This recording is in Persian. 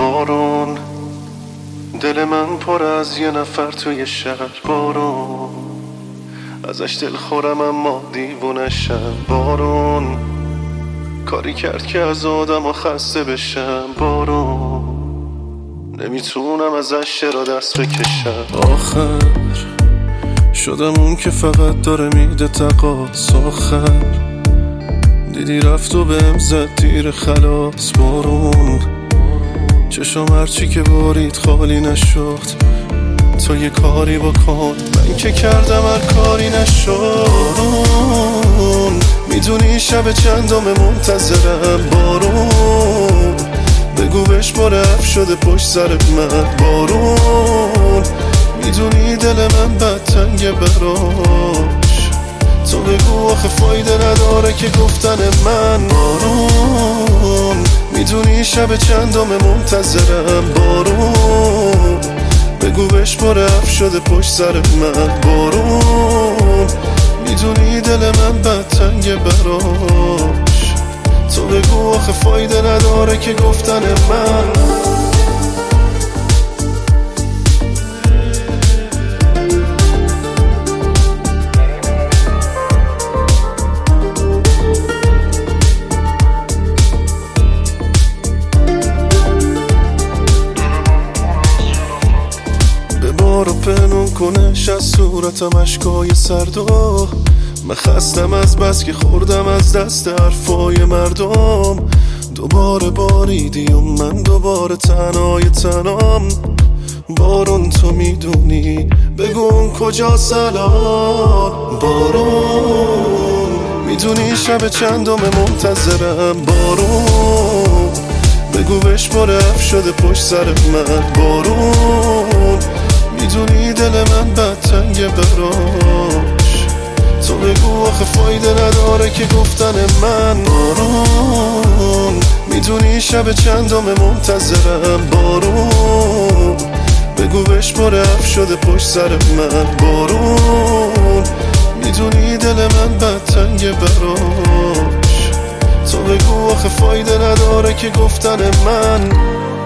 بارون، دل من پر از یه نفر توی شهر. بارون ازش دل خورم اما دیوونشم. بارون کاری کرد که از آدم خسته بشم. بارون نمیتونم ازش چرا دست بکشم. آخر شدم اون که فقط داره میده تقاص. آخر دیدی رفت و بهم زد تیر خلاص. بارون چشم هرچی که بارید خالی نشد. تو یه کاری بکن، من که کردم هر کاری نشد. بارون میدونی شب چندم منتظرم. بارون بگو بهش برف شده پشت سر من. بارون میدونی دل من بد تنگه براش. تو بگو آخه فایده نداره که گفتن من. بارون میدونی شب چندم منتظرم. بارون بگو بهش برف شده پشت سر من. بارون میدونی دل من بد تنگه براش. تو بگو آخه فایده نداره که گفتن من. رو پنون کنش از صورتم اشکای سردو. من خستم از بس که خوردم از دست حرفای مردم. دوباره باریدی و من دوباره تنام. بارون تو میدونی بگو اون کجا سلام. بارون میدونی شب چندم منتظرم. بارون بگو بهش برف شده پشت سر من. بارون میدونی دل من بد تنگه براش. تو بگو آخه فایده نداره که گفتن من. بارون میدونی شب چندم منتظرم. بارون بگو بهش برف شده پشت سر من. بارون میدونی دل من بد تنگه براش. تو بگو آخه فایده نداره که گفتن من.